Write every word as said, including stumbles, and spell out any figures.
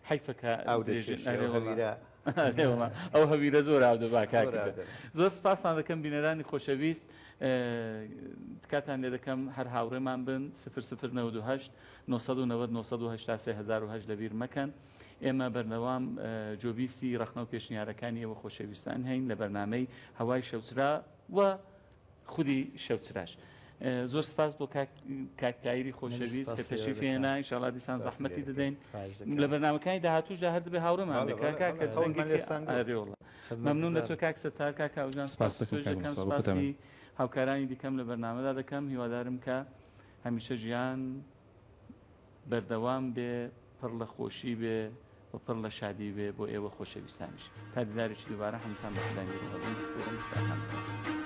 حیفەکە ئەو درێژن دەچێشێ ئەو هەویرە ئەو هەویرە زۆر ئاو دەبا زۆر کاکەجان ئاو دەبا. زۆر سپاسان دەکەم بینەرانی خۆشەویست تکاتان لێ دەکەم هەر هاوڕێمان بن سفر سفر نەود و هەشت نۆ سەد و نەوەد نۆ سەد و هەشتا سێ هەزار و هەشت لەبیر مەکەن. ئێمە بەردەوام جۆبیسی ڕەخنە و پێشنیارەکانی ئێوە خۆشەویستان هەین لە بەرنامەی هەوای شەوچرا و خودی شەوچراش. زۆر سپاس بۆ کاکتایری خۆشەویست کە تەشریف هێنا ئینشاڵڵا دیسان زەحمەتی دەدەین لە بەرنامەکانی داهاتووشدا هەر دەبێ هاوڕێمان بێ کاکەوەڵە مەمنون لە تۆ کاک سەتار کاک کاوژان سپاس دەکەم سپاسی هاوکارانی دیکەم لە بەرنامەدا دەکەم هیوادارم کە هەمیشە ژیان بەردەوام بێ پڕ لە خۆشی بێ و پڕ لە شادی بێ بۆ ئێوە خۆشەویستانیش تا دیدارێکی دووبارە هەمووتان بەخدای میێڕ هەبن.